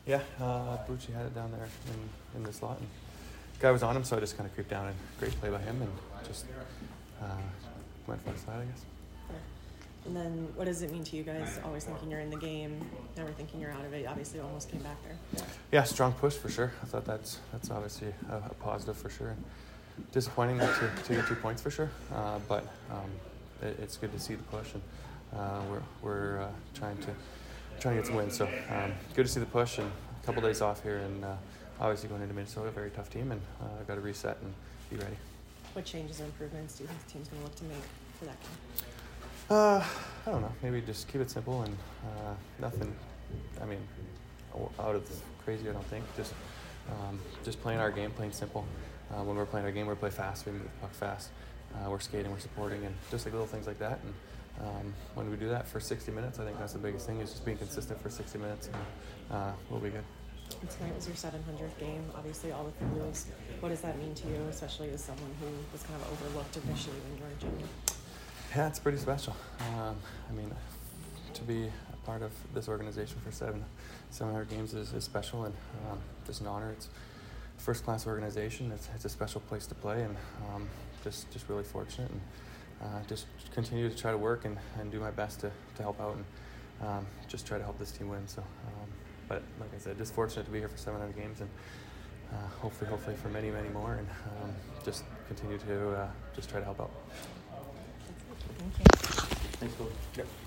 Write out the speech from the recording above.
Yeah, Bucci had it down there in the slot, and guy was on him, so I just kind of creeped down, and great play by him, and just went for the side, I guess. And then what does it mean to you guys, always thinking you're in the game, never thinking you're out of it? Obviously, you almost came back there. Yeah, strong push for sure. I thought that's obviously a positive for sure. Disappointing not to get 2 points for sure, but it's good to see the push, and we're trying to get some wins. So good to see the push, and a couple days off here, and obviously going into Minnesota, a very tough team, and got to reset and be ready. What changes or improvements do you think the team's going to look to make for that game? I don't know. Maybe just keep it simple and nothing. I mean, out of crazy. I don't think. Just playing our game, playing simple. When we're playing our game, we play fast. We move the puck fast. We're skating, we're supporting, and just like little things like that. And when we do that for 60 minutes, I think that's the biggest thing, is just being consistent for 60 minutes, and we'll be good. And tonight was your 700th game, obviously all with the Blues. What does that mean to you, especially as someone who was kind of overlooked initially when you were a junior? Yeah, it's pretty special. I mean, to be a part of this organization for 700 games is special, and just an honor. It's a first-class organization. It's a special place to play, and just really fortunate, and just continue to try to work and do my best to help out, and just try to help this team win. So, but like I said, just fortunate to be here for 700 games, and hopefully for many more, and just continue to just try to help out. Thank you. Thanks, Bill. Yep.